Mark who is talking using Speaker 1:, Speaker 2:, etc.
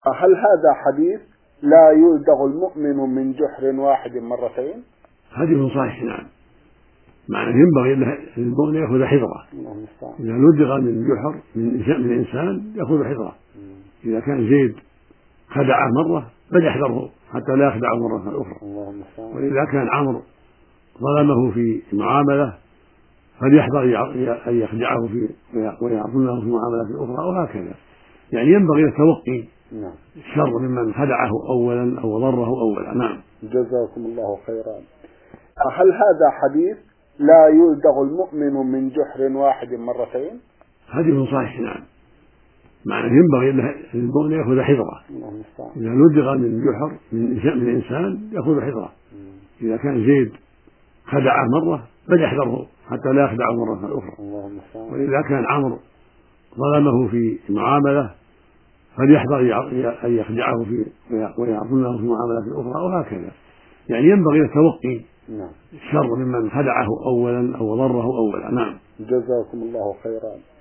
Speaker 1: هل هذا حديث لا يلدغ المؤمن من جحر واحد مرتين؟
Speaker 2: حديث صحيح، نعم. معنى ينبغي للمؤمن يأخذ حذره، إذا لدغ من جحر من إنسان يأخذ حذره. إذا كان زيد خدعه مرة فليحذره حتى لا يخدعه مرة أخرى، وإذا كان عمرو ظلمه في معاملة فليحذر أن يخدعه ويظلمه في معاملة أخرى، وهكذا. يعني ينبغي التوقي الشر ممن خدعه أولا أو ضره أولا. نعم.
Speaker 1: جزاكم الله خيرا. هل هذا حديث لا يلدغ المؤمن من جحر واحد مرتين؟
Speaker 2: حديث صحيح، نعم. معنى ينبغي للمؤمن يأخذ حذره، إذا لدغ من جحر من إنسان يأخذ حذره. إذا كان زيد خدعه مرة فليحذره حتى لا يخدعه مرة أخرى، وإذا كان عمرو ظلمه في معاملة فليحذر أن يخدعه ويظلمه في معاملة أخرى، وهكذا. يعني ينبغي التوقي الشر ممن خدعه أولا أو ضره أولا. نعم.
Speaker 1: جزاكم الله خيرا.